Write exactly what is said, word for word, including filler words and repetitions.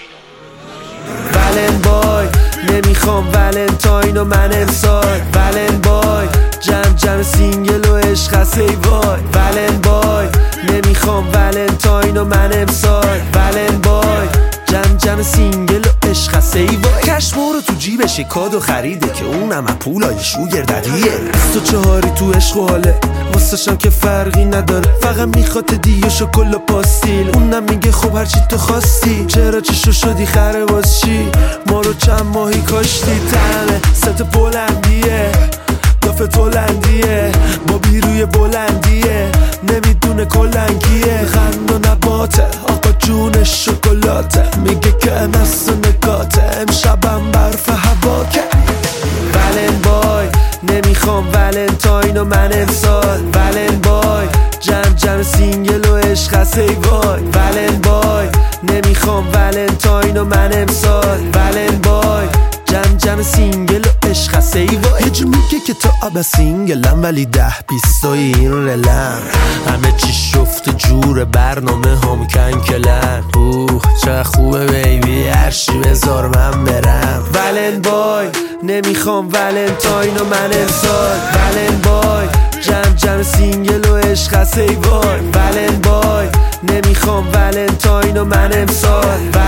ولن بای نمیخوام ولنتاین و من امسال ولن بای جمع جمع سینگل و عشق هست ای وای ولن بای نمیخوام ولنتاین و من امسال ولن بای جمع جمع سینگل و عشق هست ای وای کشمورو تو جیبش کادو خریده که اونم از پولای شوگر ددیه بیست و چهاری تو عشق و حاله واسشم که فرقی نداره فقط میخواد دیو شکل و پاستیل اونم میگه خب هرچی تو خواستی چرا چشو شدی خره باز چی ما رو چند ماهی کاشتی تنه ست بلندیه دافه تولندیه با بیروی بلندیه نمیدونه کلنگیه خند و نباته آقا جون شکلاته میگه که نست و نکاته امشبم برف هوا که ولن بای نمیخوام ولنتاین و من امسال ولن بای جمع جمع سینگل و عشق هست ای وای ولن بای نمیخوام ولنتاین و من امسال ولن بای جمع جمع سینگل و عشق هست ای وای هجو میگه که تو آب سینگلم ولی ده بیست و این رلم همه چی شفت جور برنامه هم کنکلن اوه چه خوبه بیبی هرشی بذار من برم ولن بای نمیخوام ولنتاین و من امسال ولن بای جمع جمع سینگل و عشق هست ای وای ولن بای نمیخوام ولنتاین و من امسال